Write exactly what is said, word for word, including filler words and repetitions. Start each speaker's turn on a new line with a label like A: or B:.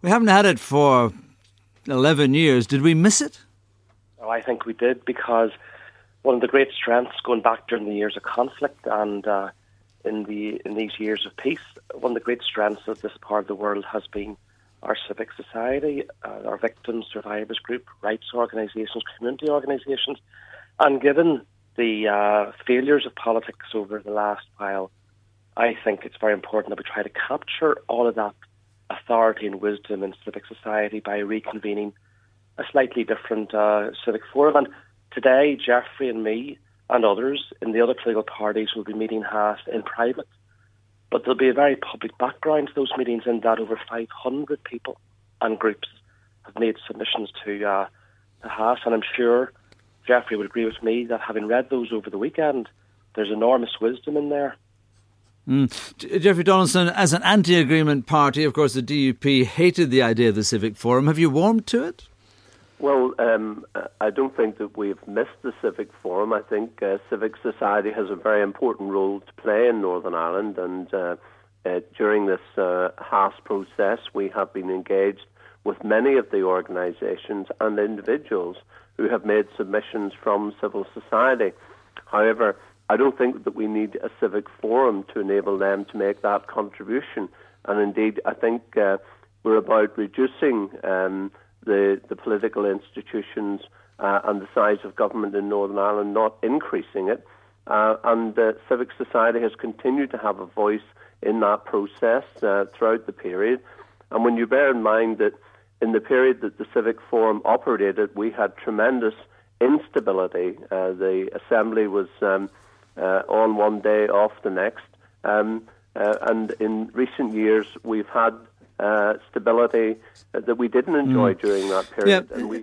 A: We haven't had it for eleven years. Did we miss it?
B: Oh, I think we did, because one of the great strengths going back during the years of conflict and uh, in the in these years of peace, one of the great strengths of this part of the world has been our civic society, uh, our victims, survivors group, rights organisations, community organisations. And given the uh, failures of politics over the last while, I think it's very important that we try to capture all of that authority and wisdom in civic society by reconvening a slightly different uh, civic forum. And today, Jeffrey and me and others in the other political parties will be meeting Haas in private. But there'll be a very public background to those meetings, in that over five hundred people and groups have made submissions to, uh, to Haas. And I'm sure Jeffrey would agree with me that, having read those over the weekend, there's enormous wisdom in there.
A: Mm. Jeffrey Donaldson, as an anti-agreement party, of course the D U P hated the idea of the Civic Forum. Have you warmed to it?
C: Well, um, I don't think that we've missed the Civic Forum. I think uh, civic society has a very important role to play in Northern Ireland, and uh, uh, during this uh, Haas process we have been engaged with many of the organisations and individuals who have made submissions from civil society. However, I don't think that we need a civic forum to enable them to make that contribution. And indeed, I think uh, we're about reducing um, the, the political institutions uh, and the size of government in Northern Ireland, not increasing it. Uh, and uh, civic society has continued to have a voice in that process uh, throughout the period. And when you bear in mind that in the period that the Civic Forum operated, we had tremendous instability. Uh, the Assembly was um, uh, on one day, off the next. Um, uh, and in recent years, we've had uh, stability that we didn't enjoy mm. during that period.
A: Yeah.
C: And we